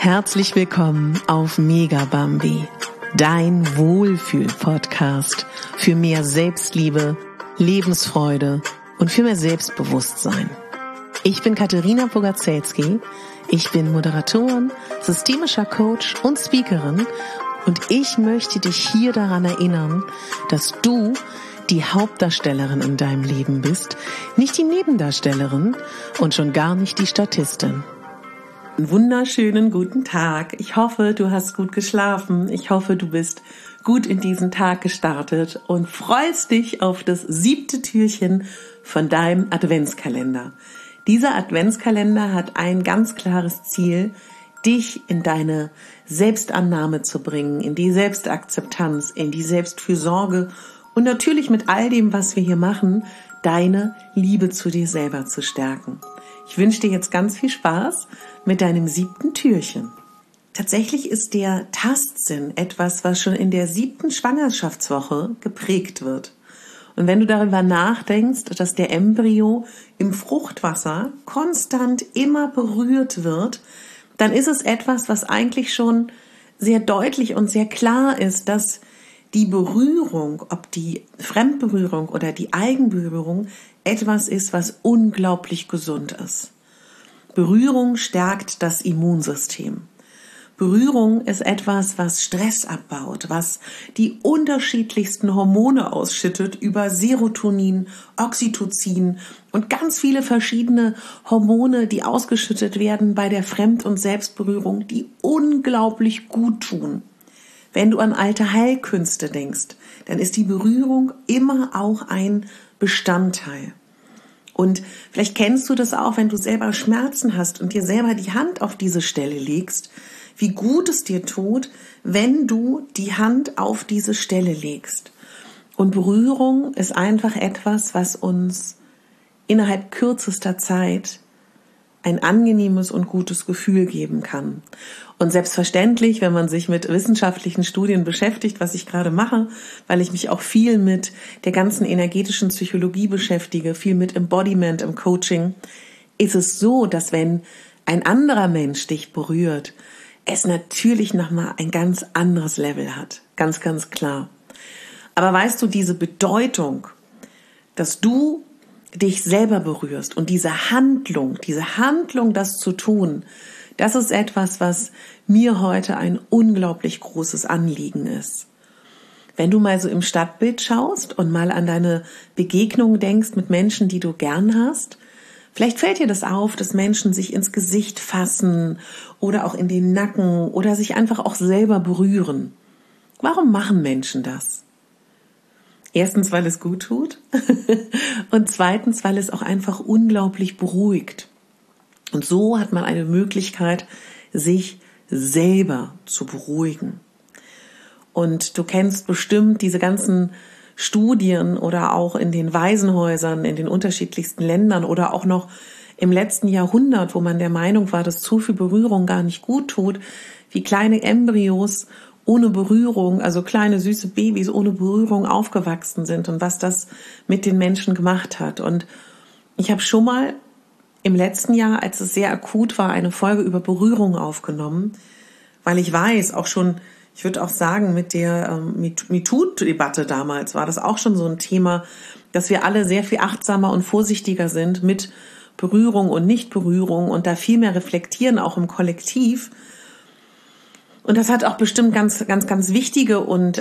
Herzlich willkommen auf Megabambi, dein Wohlfühl-Podcast für mehr Selbstliebe, Lebensfreude und für mehr Selbstbewusstsein. Ich bin Katharina Bogazelski, ich bin Moderatorin, systemischer Coach und Speakerin und ich möchte dich hier daran erinnern, dass du die Hauptdarstellerin in deinem Leben bist, nicht die Nebendarstellerin und schon gar nicht die Statistin. Einen wunderschönen guten Tag. Ich hoffe, du hast gut geschlafen. Ich hoffe, du bist gut in diesen Tag gestartet und freust dich auf das 7. Türchen von deinem Adventskalender. Dieser Adventskalender hat ein ganz klares Ziel, dich in deine Selbstannahme zu bringen, in die Selbstakzeptanz, in die Selbstfürsorge und natürlich mit all dem, was wir hier machen, deine Liebe zu dir selber zu stärken. Ich wünsche dir jetzt ganz viel Spaß mit deinem 7. Türchen. Tatsächlich ist der Tastsinn etwas, was schon in der 7. Schwangerschaftswoche geprägt wird. Und wenn du darüber nachdenkst, dass der Embryo im Fruchtwasser konstant immer berührt wird, dann ist es etwas, was eigentlich schon sehr deutlich und sehr klar ist, dass die Berührung, ob die Fremdberührung oder die Eigenberührung, etwas ist, was unglaublich gesund ist. Berührung stärkt das Immunsystem. Berührung ist etwas, was Stress abbaut, was die unterschiedlichsten Hormone ausschüttet über Serotonin, Oxytocin und ganz viele verschiedene Hormone, die ausgeschüttet werden bei der Fremd- und Selbstberührung, die unglaublich gut tun. Wenn du an alte Heilkünste denkst, dann ist die Berührung immer auch ein Bestandteil. Und vielleicht kennst du das auch, wenn du selber Schmerzen hast und dir selber die Hand auf diese Stelle legst, wie gut es dir tut, wenn du die Hand auf diese Stelle legst. Und Berührung ist einfach etwas, was uns innerhalb kürzester Zeit ein angenehmes und gutes Gefühl geben kann. Und selbstverständlich, wenn man sich mit wissenschaftlichen Studien beschäftigt, was ich gerade mache, weil ich mich auch viel mit der ganzen energetischen Psychologie beschäftige, viel mit Embodiment im Coaching, ist es so, dass wenn ein anderer Mensch dich berührt, es natürlich nochmal ein ganz anderes Level hat. Ganz, ganz klar. Aber weißt du, diese Bedeutung, dass du dich selber berührst und diese Handlung, das zu tun, das ist etwas, was mir heute ein unglaublich großes Anliegen ist. Wenn du mal so im Stadtbild schaust und mal an deine Begegnungen denkst mit Menschen, die du gern hast, vielleicht fällt dir das auf, dass Menschen sich ins Gesicht fassen oder auch in den Nacken oder sich einfach auch selber berühren. Warum machen Menschen das? Erstens, weil es gut tut und zweitens, weil es auch einfach unglaublich beruhigt. Und so hat man eine Möglichkeit, sich selber zu beruhigen. Und du kennst bestimmt diese ganzen Studien oder auch in den Waisenhäusern, in den unterschiedlichsten Ländern oder auch noch im letzten Jahrhundert, wo man der Meinung war, dass zu viel Berührung gar nicht gut tut, wie kleine Embryos ohne Berührung, also kleine süße Babys ohne Berührung aufgewachsen sind und was das mit den Menschen gemacht hat. Und ich habe schon mal im letzten Jahr, als es sehr akut war, eine Folge über Berührung aufgenommen, weil ich weiß, auch schon, ich würde auch sagen, mit der MeToo-Debatte damals war das auch schon so ein Thema, dass wir alle sehr viel achtsamer und vorsichtiger sind mit Berührung und Nichtberührung und da viel mehr reflektieren, auch im Kollektiv. Und das hat auch bestimmt ganz, ganz, ganz wichtige und,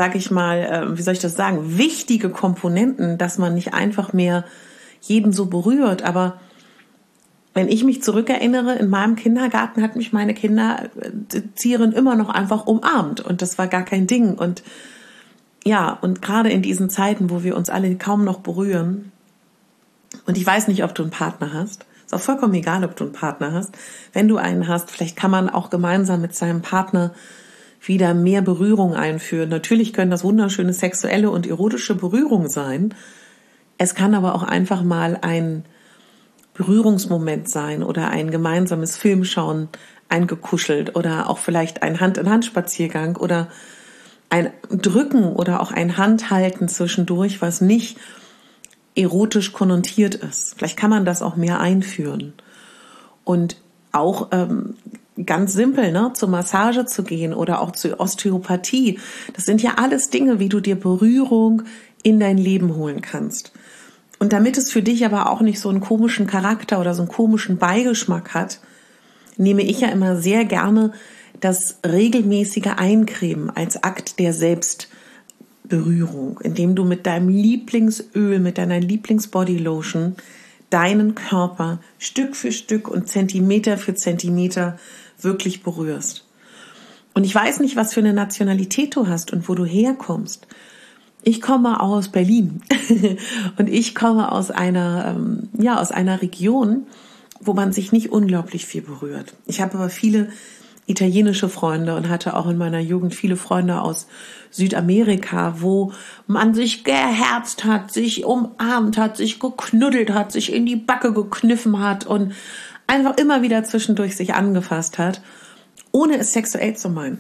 wichtige Komponenten, dass man nicht einfach mehr jeden so berührt. Aber wenn ich mich zurückerinnere, in meinem Kindergarten hat mich meine Kindererzieherin immer noch einfach umarmt und das war gar kein Ding. Und ja, und gerade in diesen Zeiten, wo wir uns alle kaum noch berühren, und ich weiß nicht, ob du einen Partner hast, ist auch vollkommen egal, ob du einen Partner hast. Wenn du einen hast, vielleicht kann man auch gemeinsam mit seinem Partner wieder mehr Berührung einführen. Natürlich können das wunderschöne sexuelle und erotische Berührung sein. Es kann aber auch einfach mal ein Berührungsmoment sein oder ein gemeinsames Filmschauen eingekuschelt oder auch vielleicht ein Hand-in-Hand-Spaziergang oder ein Drücken oder auch ein Handhalten zwischendurch, was nicht erotisch konnotiert ist. Vielleicht kann man das auch mehr einführen. Und auch ganz simpel, ne, zur Massage zu gehen oder auch zur Osteopathie. Das sind ja alles Dinge, wie du dir Berührung in dein Leben holen kannst. Und damit es für dich aber auch nicht so einen komischen Charakter oder so einen komischen Beigeschmack hat, nehme ich ja immer sehr gerne das regelmäßige Eincremen als Akt der Selbstberührung, indem du mit deinem Lieblingsöl, mit deiner Lieblingsbodylotion deinen Körper Stück für Stück und Zentimeter für Zentimeter wirklich berührst. Und ich weiß nicht, was für eine Nationalität du hast und wo du herkommst. Ich komme aus Berlin und ich komme aus einer Region, wo man sich nicht unglaublich viel berührt. Ich habe aber viele italienische Freunde und hatte auch in meiner Jugend viele Freunde aus Südamerika, wo man sich geherzt hat, sich umarmt hat, sich geknuddelt hat, sich in die Backe gekniffen hat und einfach immer wieder zwischendurch sich angefasst hat, ohne es sexuell zu meinen.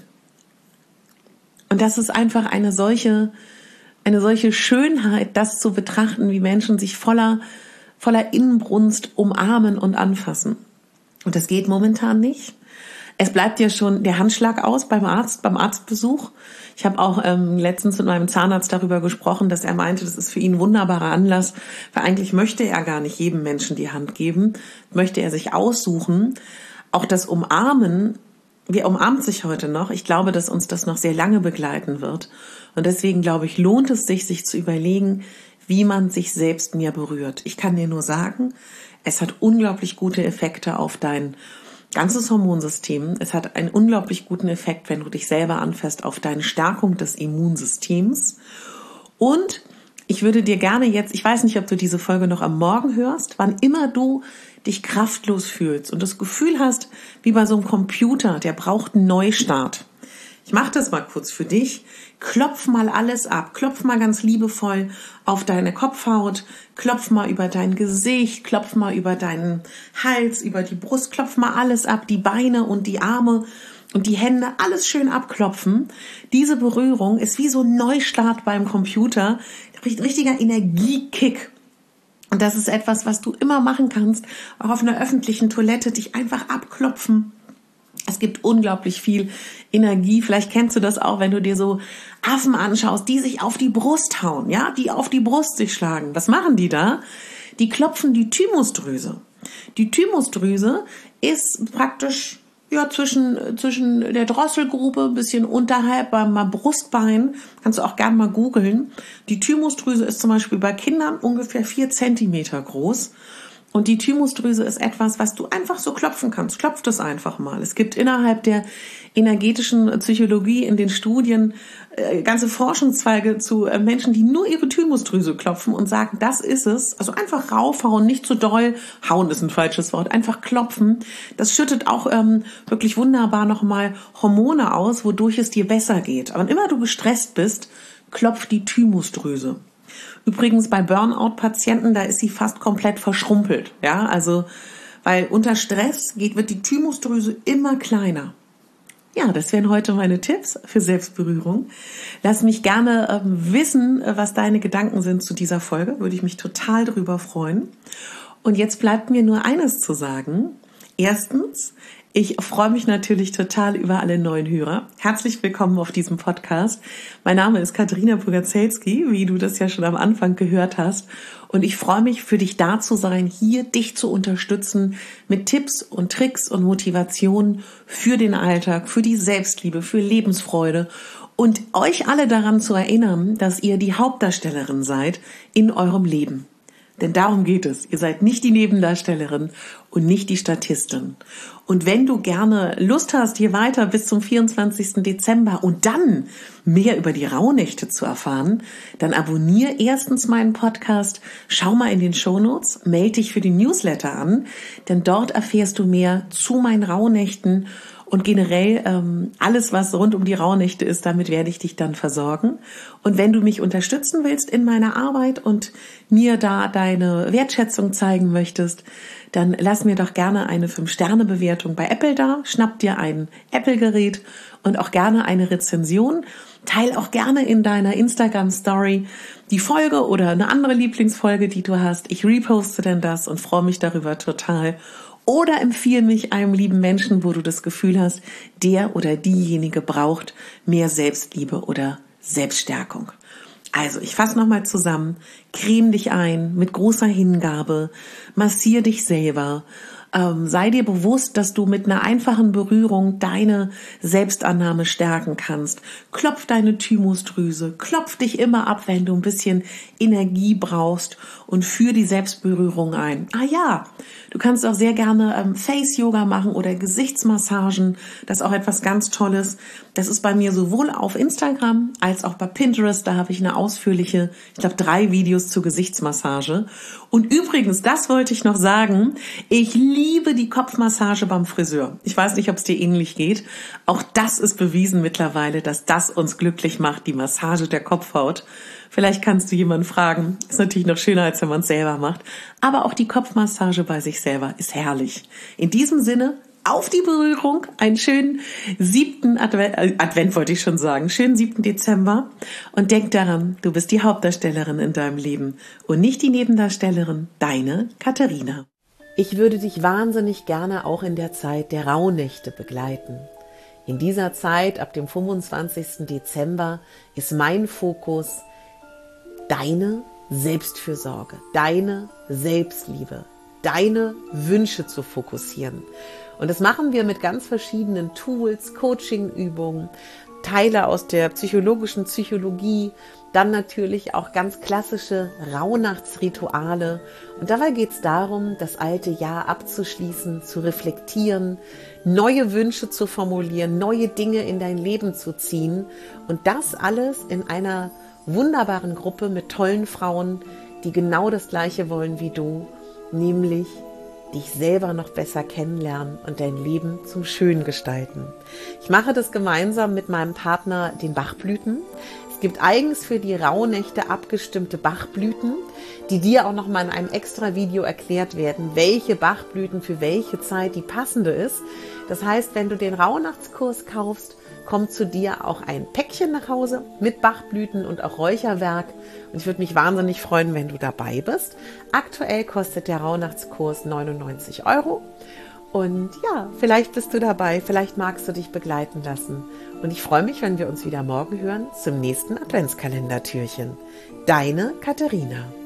Und das ist einfach eine solche Schönheit, das zu betrachten, wie Menschen sich voller Inbrunst umarmen und anfassen. Und das geht momentan nicht. Es bleibt ja schon der Handschlag aus beim Arztbesuch. Ich habe auch letztens mit meinem Zahnarzt darüber gesprochen, dass er meinte, das ist für ihn ein wunderbarer Anlass, weil eigentlich möchte er gar nicht jedem Menschen die Hand geben, möchte er sich aussuchen. Auch das Umarmen, wer umarmt sich heute noch? Ich glaube, dass uns das noch sehr lange begleiten wird. Und deswegen, glaube ich, lohnt es sich zu überlegen, wie man sich selbst mehr berührt. Ich kann dir nur sagen, es hat unglaublich gute Effekte auf dein ganzes Hormonsystem. Es hat einen unglaublich guten Effekt, wenn du dich selber anfasst, auf deine Stärkung des Immunsystems. Und ich würde dir gerne jetzt, ich weiß nicht, ob du diese Folge noch am Morgen hörst, wann immer du dich kraftlos fühlst und das Gefühl hast, wie bei so einem Computer, der braucht einen Neustart. Ich mache das mal kurz für dich. Klopf mal alles ab. Klopf mal ganz liebevoll auf deine Kopfhaut. Klopf mal über dein Gesicht. Klopf mal über deinen Hals, über die Brust. Klopf mal alles ab. Die Beine und die Arme und die Hände. Alles schön abklopfen. Diese Berührung ist wie so ein Neustart beim Computer. Richtiger Energiekick. Und das ist etwas, was du immer machen kannst. Auch auf einer öffentlichen Toilette. Dich einfach abklopfen. Es gibt unglaublich viel Energie. Vielleicht kennst du das auch, wenn du dir so Affen anschaust, die sich auf die Brust hauen, ja, die auf die Brust sich schlagen. Was machen die da? Die klopfen die Thymusdrüse. Die Thymusdrüse ist praktisch zwischen der Drosselgrube, ein bisschen unterhalb beim Brustbein. Kannst du auch gerne mal googeln. Die Thymusdrüse ist zum Beispiel bei Kindern ungefähr 4 Zentimeter groß. Und die Thymusdrüse ist etwas, was du einfach so klopfen kannst. Klopf das einfach mal. Es gibt innerhalb der energetischen Psychologie in den Studien ganze Forschungszweige zu Menschen, die nur ihre Thymusdrüse klopfen und sagen, das ist es. Also einfach raufhauen, nicht zu doll. Hauen ist ein falsches Wort. Einfach klopfen. Das schüttet auch wirklich wunderbar nochmal Hormone aus, wodurch es dir besser geht. Aber wenn immer du gestresst bist, klopf die Thymusdrüse. Übrigens bei Burnout-Patienten, da ist sie fast komplett verschrumpelt. Ja, also, weil unter Stress wird die Thymusdrüse immer kleiner. Ja, das wären heute meine Tipps für Selbstberührung. Lass mich gerne wissen, was deine Gedanken sind zu dieser Folge. Würde ich mich total drüber freuen. Und jetzt bleibt mir nur eines zu sagen. Erstens, ich freue mich natürlich total über alle neuen Hörer. Herzlich willkommen auf diesem Podcast. Mein Name ist Katarina Bogazelski, wie du das ja schon am Anfang gehört hast. Und ich freue mich, für dich da zu sein, hier dich zu unterstützen mit Tipps und Tricks und Motivationen für den Alltag, für die Selbstliebe, für Lebensfreude und euch alle daran zu erinnern, dass ihr die Hauptdarstellerin seid in eurem Leben. Denn darum geht es. Ihr seid nicht die Nebendarstellerin und nicht die Statistin. Und wenn du gerne Lust hast, hier weiter bis zum 24. Dezember und dann mehr über die Rauhnächte zu erfahren, dann abonniere erstens meinen Podcast, schau mal in den Shownotes, melde dich für den Newsletter an, denn dort erfährst du mehr zu meinen Rauhnächten und generell alles, was rund um die Rauhnächte ist, damit werde ich dich dann versorgen. Und wenn du mich unterstützen willst in meiner Arbeit und mir da deine Wertschätzung zeigen möchtest, dann lass mir doch gerne eine 5-Sterne-Bewertung bei Apple da, schnapp dir ein Apple-Gerät und auch gerne eine Rezension. Teil auch gerne in deiner Instagram-Story die Folge oder eine andere Lieblingsfolge, die du hast. Ich reposte denn das und freue mich darüber total. oder empfiehl mich einem lieben Menschen, wo du das Gefühl hast, der oder diejenige braucht mehr Selbstliebe oder Selbststärkung. Also, ich fasse nochmal zusammen. Creme dich ein mit großer Hingabe, massier dich selber. Sei dir bewusst, dass du mit einer einfachen Berührung deine Selbstannahme stärken kannst. Klopf deine Thymusdrüse, klopf dich immer ab, wenn du ein bisschen Energie brauchst und führ die Selbstberührung ein. Ah ja, du kannst auch sehr gerne Face-Yoga machen oder Gesichtsmassagen. Das ist auch etwas ganz Tolles. Das ist bei mir sowohl auf Instagram als auch bei Pinterest. Da habe ich eine ausführliche, 3 Videos zur Gesichtsmassage. Und übrigens, das wollte ich noch sagen, ich liebe die Kopfmassage beim Friseur. Ich weiß nicht, ob es dir ähnlich geht. Auch das ist bewiesen mittlerweile, dass das uns glücklich macht, die Massage der Kopfhaut. Vielleicht kannst du jemanden fragen. Ist natürlich noch schöner, als wenn man es selber macht. Aber auch die Kopfmassage bei sich selber ist herrlich. In diesem Sinne, auf die Berührung, einen schönen 7. Advent wollte ich schon sagen, schönen 7. Dezember. Und denk daran, du bist die Hauptdarstellerin in deinem Leben und nicht die Nebendarstellerin, deine Katharina. Ich würde dich wahnsinnig gerne auch in der Zeit der Rauhnächte begleiten. In dieser Zeit, ab dem 25. Dezember, ist mein Fokus deine Selbstfürsorge, deine Selbstliebe, deine Wünsche zu fokussieren. Und das machen wir mit ganz verschiedenen Tools, Coaching-Übungen, Teile aus der psychologischen Psychologie, dann natürlich auch ganz klassische Rauhnachtsrituale. Und dabei geht es darum, das alte Jahr abzuschließen, zu reflektieren, neue Wünsche zu formulieren, neue Dinge in dein Leben zu ziehen. Und das alles in einer wunderbaren Gruppe mit tollen Frauen, die genau das Gleiche wollen wie du, nämlich dich selber noch besser kennenlernen und dein Leben zum Schön gestalten. Ich mache das gemeinsam mit meinem Partner, den Bachblüten. Es gibt eigens für die Rauhnächte abgestimmte Bachblüten, die dir auch noch mal in einem extra Video erklärt werden, welche Bachblüten für welche Zeit die passende ist. Das heißt, wenn du den Rauhnachtskurs kaufst, kommt zu dir auch ein Päckchen nach Hause mit Bachblüten und auch Räucherwerk. Und ich würde mich wahnsinnig freuen, wenn du dabei bist. Aktuell kostet der Rauhnachtskurs 99 €. Und ja, vielleicht bist du dabei, vielleicht magst du dich begleiten lassen. Und ich freue mich, wenn wir uns wieder morgen hören zum nächsten Adventskalendertürchen. Deine Katharina.